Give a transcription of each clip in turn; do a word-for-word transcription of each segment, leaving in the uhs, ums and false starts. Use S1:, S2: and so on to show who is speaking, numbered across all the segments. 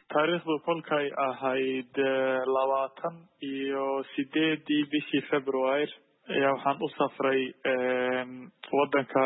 S1: taariikhdu kolkay ahayd labaatan iyo sideedii bishii February ayaa waxaan u safray wadanka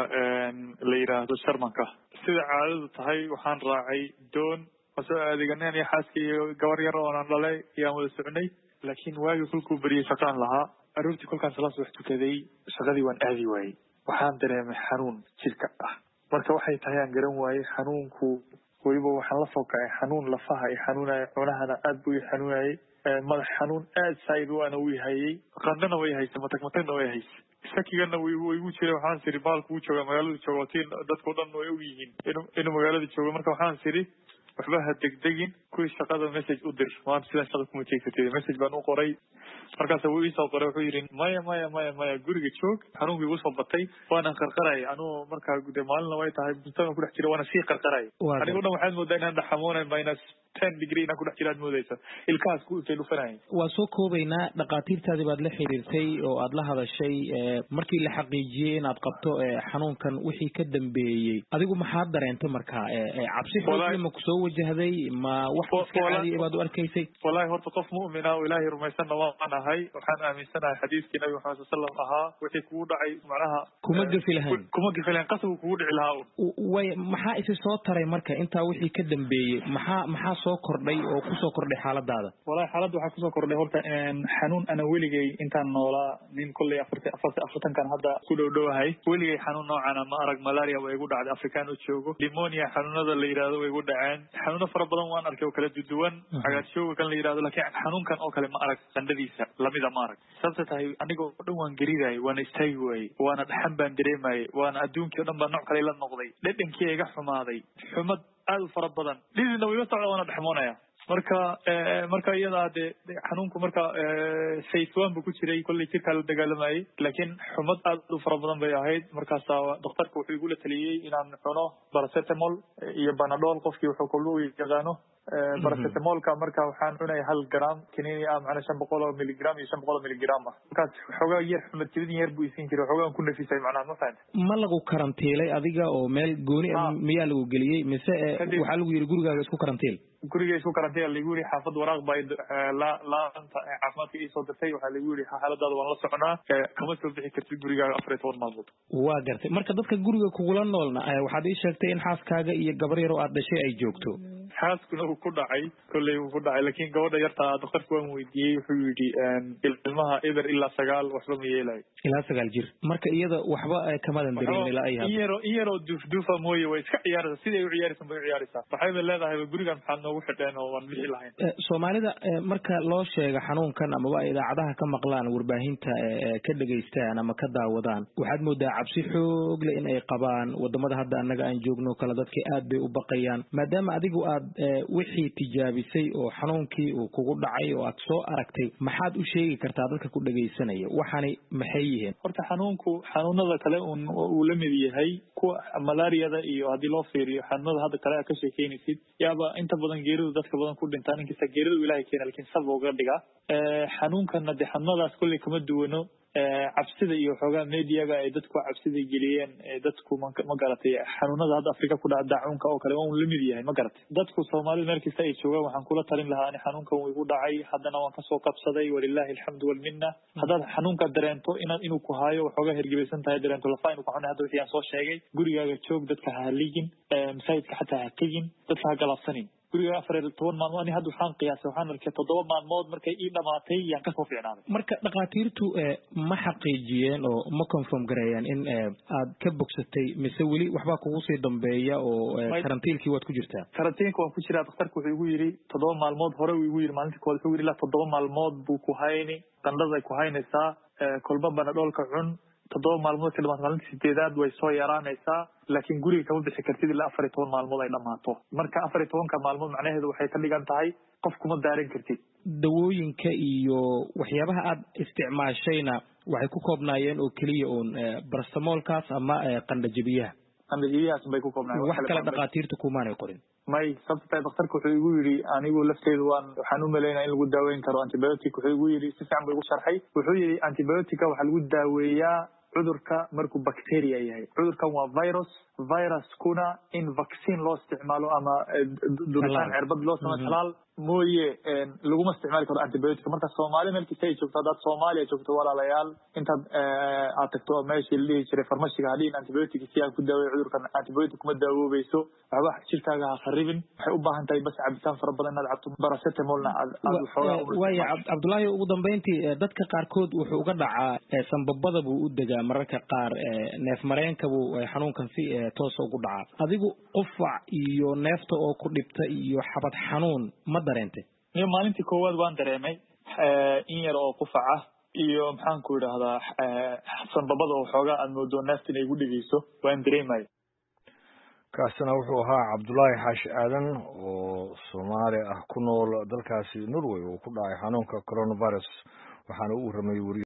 S1: la yiraahdo Sharmanka. sida caadadu tahay waxaan raacay doon soo adeeganeen iyo xaaskii iyo gabar yar oo aan dhalay iyo wada soconay, laakiin waagi kulku bariyay shaqaan lahaa. aroortii kolkaan salaas wax tukaday shaqadii waan aadi waayay. waxaan dareemay xanuun jirka ah. marka waxay tahay aan garan waayay xanuunku waliba waxaan la soo kacay xanuun lafaha iyo xanuunaya cunahana aad buu i xanuunayay. madax xanuun aad saayid waana u hayay, qandhana way haysay, matag matagna way haysay. shakigana way igu jiray. waxaan siri baalku uu jooga magaalada jooga tiin dadku dhan way og yihiin inuu inuu magaalada joogo. marka waxaan siri waxba ha degdegin, kuwii shaqada message u dir, waan sidaan shaqa kuma jeegsatay. message baan u qoray. markaas wuu ii soo qoray wuxuu yiri maya maya maya maya guriga joog, xanuunkii igu soo batay waana qarqaray. anuu markaa gude maalin way tahay buntada ku dhex jira waana sii qarqaray. anigu dhan waxaan moodaa inaan dhaxamoonay minus ten degree inaan ku dhex jiraad moodaysa ilkaas ku intay dhufanayeen.
S2: waa soo koobaynaa dhaqaatiirtaadii baad la xiriirtay oo aad la hadashay markii la xaqiijiyey inaad qabto xanuunkan wixii ka dambeeyey adigu maxaad dareentay markaa? cabsi xoog ma ku soo wajahday ma wax iska caadi baad u arkaysay?
S1: wallahi horta qof mu'min ah oo ilaahay rumaysan waan ahay. waxaan aaminsanahay xadiiskii nabi Muhammad sallallahu alayhi wasallam ahaa wixii kugu dhacay macnaha
S2: kuma gafi lahayn
S1: kuma gafi lahayn qasab kugu dhici lahaa.
S2: way maxaa isi soo taray marka intaa wixii ka dambeeyey maxaa maxaa soo kordhay oo ku soo kordhay xaaladaada?
S1: wallahi xaaladdu waxa ku soo kordhay horta xanuun ana weligay intaan noolaa nin kulli afartan kan hadda ku dhowdhowahay weligay xanuun noocan ma arag. malaria way igu dhacday Afrikaan oo joogo, pneumonia xanuunada la yiraahdo way igu dhaceen, xanuuno fara badan waan arkay oo kala duwan, cagaarshowga kan la yiraahdo, laakiin xanuunkan oo kale ma arag qandhadiisa lamida ma arag. sababta tahay aniga oo dhan waan gariiray, waana istaagi waayay, waana dhaxan baan dareemayay, waana adduunkii oo dhan baan nooc kale la noqday, dhadhankii iga xumaaday, xumad aad u fara badan, dhididna way socdaa waana dhaxmoonaya. marka marka iyada de xanuunku marka saytuwan buu ku jiray kulli jirka la dagaalamayay, laakiin xumad aad u fara badan bay ahayd. markaas dhakhtarku wuxuu igu la taliyay inaan cuno paracetamol iyo panadol, qofkii wuxuu kullu yaqaano. paracetamolka marka waxaan cunay hal gram kiniini ah macna shan boqol oo miligram iyo shan boqol oo miligram ah. markaas xogaa yar xumad jidin yar buu isin jiray, xogaa ku nafisay macnaha ma fahanti.
S2: ma lagu karantiilay adiga oo meel gooni miyaa lagu geliyay mise waxa lagu yiri gurigaaga isku karantiil?
S1: guriga isku karantiil lagu yiri xaafad waraaq bay la la anta caafimaadka ii soo dirtay. waxa lagu yiri xaaladaada waan la soconaa, kama soo bixi kartid gurigaaga afar iyo toban maalmood.
S2: waa gartay. marka dadka guriga kugula noolna waxaad ii sheegtay in xaaskaaga iyo gabar yar oo aad dhashay ay joogto.
S1: xaaskuna uu ku dhacay kolley uu ku dhacay, laakiin gabadha yarta dhakhtarku waan weydiiyey wuxuu yidhi ilmaha eber ilaa sagaal waxba ma yeelayo.
S2: ilaa sagaal jir marka iyada waxba kamadan dareemin ilaa ay
S1: hadda iyaro iyaro duufduufa mooye way iska ciyaaraysaa siday u ciyaaraysan bay u ciyaaraysaa. waxay bay leedahay gurigan maxaad noogu xidheen oo waan bixi lahayn.
S2: soomaalida marka loo sheego xanuunkan amaba ay idaacadaha ka maqlaan warbaahinta ka dhageystaan ama ka daawadaan waxaad moodaa cabsi xoog leh in ay qabaan. wadamada hadda annaga aan joogno kala dadkii aad bay u baqayaan, maadaama adigu aad wixii tijaabisay oo xanuunkii uu kugu dhacay oo aad soo aragtay maxaad u sheegi kartaa dadka ku dhageysanaya waxani maxay yihiin?
S1: horta xanuunku xanuunada kale uu la mid yahay kuwa malaariyada iyo haddii loo fiiriyo xanuunada hadda kale ka sheekeynaysid yaaba inta badan geeridu dadka badan ku dhintaan, inkasta geeridu ilaahay keena laakiin sabab uga dhiga. xanuunkana de xanuunadaas kulli kama duwano. cabsida iyo xoogaa mediaga ay dadku cabsida geliyeen dadku ma garatay xanuunada hadda Afrika ku dhaca daacunka oo kale oo la mid yahay ma garatay. dadku Soomaali meel kasta ay joogaan waxaan kula talin lahaa in xanuunkan uu igu dhacay haddana waan ka soo qabsaday walillahi alhamdu wal minna. haddaad xanuunka dareento inaad inuu ku haayo waxoogaa hergebaysan tahay, dareento lafa inuu ku xanuunayo hadda wixii aan soo sheegay, gurigaaga joog, dadka ha haligin, masaajidka xataa ha tegin, dadka ha galabsanin. guriga afar iyo toban maalmood ani hadda waxaan qiyaasay waxaan arkay toddoba maalmood markay ii dhamaatay yaan ka soo fiicnaaday.
S2: marka dhaqaatiirtu ma xaqiijiyeen oo ma confirm gareeyaan in aad ka bogsatay mise weli waxba kugu sii dambeeya oo karantiilkii waad ku jirtaa?
S1: karantiinka waan ku jiraa. dhakhtarku wuxuu igu yiri toddoba maalmood hore uu igu yiri maalintii koowaad wuxuu yiri ilaa toddoba maalmood buu ku hayni, qandhada ku haynaysaa, kolba Panadolka cun, toddoba maalmood ka dhamaad maalintii sideedaad way soo yaraanaysaa, laakiin guriga kama bixi kartid ilaa afar iyo toban maalmood ay dhamaato. marka afar iyo tobanka maalmood macnaheedu waxay ka dhigan tahay qof kuma daarin kartid.
S2: dawooyinka iyo waxyaabaha aad isticmaashayna waxay ku koobnaayeen oo keliya uun paracetamolkaas ama qandhajabiyaha?
S1: qandhajabiyahaas bay ku koobnaayeen,
S2: wax kale dhaqaatiirtu kumaanay qorin?
S1: may sababta dhakhtarku wuxuu igu yiri anigu lafteedu waan waxaan u maleynaa in lagu daaweyn karo antibiotic. wuxuu igu yiri si fiican buu igu sharxay. wuxuu yiri antibiotic waxa lagu daaweeyaa cudurka markuu bacteria yahay. cudurkan waa virus, virus kuna in vaccine loo isticmaalo ama duritaan cirbad loo sameeyo talaal mooye laguma isticmaali karo antibiotic marka Soomaaliya meelkiisa ay joogto dad Soomaaliya joogto walaalayaal inta aad tagto meeshii la dhihi jiray farmashiga hadii antibiotic si ay ku daaweeyo cudurkan antibiotic kuma daawoobayso waxba jirkaaga ha kharibin waxay u baahan tahay bas cabitaan fara badan inaad cabto paracetamolna aad xoogaa
S2: way Cabdullaahi ugu dambeyntii dadka qaarkood wuxuu uga dhacaa sanbabada buu u degaa mararka qaar neef mareenka buu xanuunkan si toos ugu dhacaa adigu qufac iyo neefta oo ku dhibta iyo xabad xanuun ma dareentay
S1: iyo maalintii koowaad waan dareemay in yar oo qufac ah iyo maxaan ku yiraahdaa sanbabada oo xoogaa aad moodo neefta inay igu dhigayso waan dareemay
S3: kaasina wuxuu ahaa Cabdullaahi Xaashi Aadan oo Soomaali ah ku nool dalkaasi Norway oo ku dhacay xanuunka coronavirus waxaana uu ramay